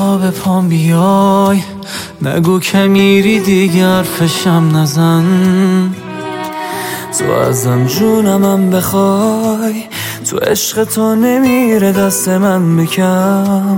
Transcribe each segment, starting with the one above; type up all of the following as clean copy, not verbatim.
تا به پام بیای، نگو که میری دیگر فشم نزن. تو ازم جونمم بخوای، تو عشق تو نمیره دست من بکم.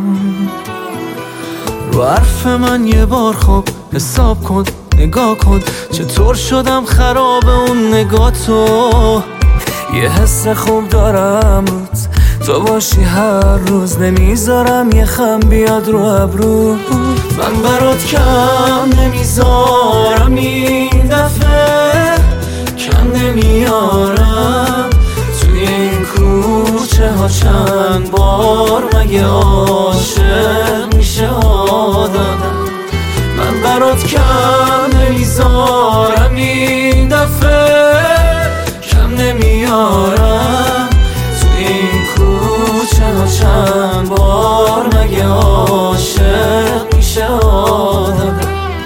رو حرف من یه بار خوب حساب کن، نگاه کن چطور شدم خراب اون نگاه تو. یه حس خوب دارم روت، تو باشی هر روز نمیذارم یه خم بیاد رو ابرو. من برات کم نمیذارم این دفعه، کم نمیارم توی این کوچه ها چند بار مگه عاشق میشه آدم. من برات کم نمیذارم این دفعه، کم نمیارم توی این کوچه ها چند بار مگه عاشق میشه آدم.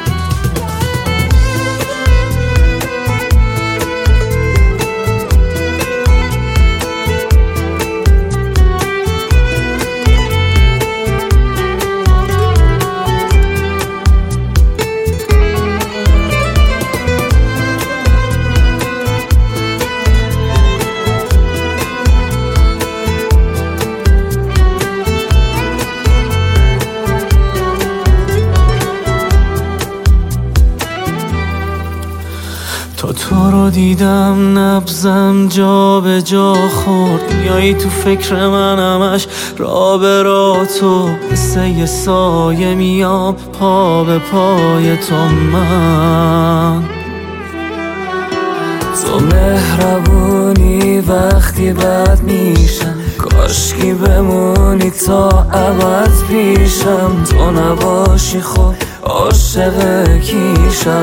تا تو رو دیدم نبضم جا به جا خورد، میایی تو فکر من همش را به را تو. مثل یه سایه میام پا به پای تو. من تو مهربونی وقتی بد میشم، کاشکی بمونی تا ابد پیشم. تو نباشی خب عاشق کیشم.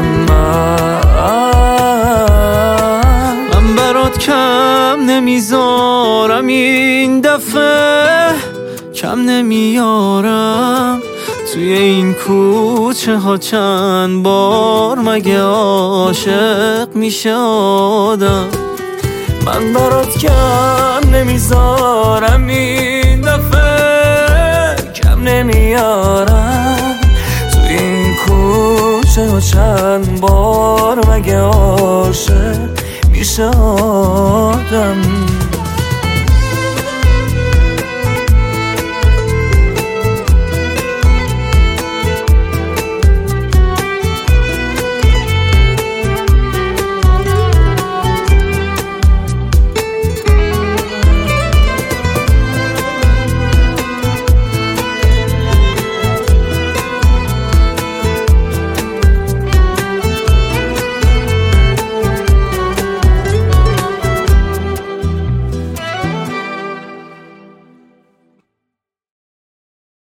من برات کم نمیذارم این دفعه، کم نمیارم توی این کوچه ها چند بار مگه عاشق میشه آدم. من برات کم نمیذارم این دفعه، کم نمیارم توی این کوچه ها چند بار مگه عاشق میشه آدم.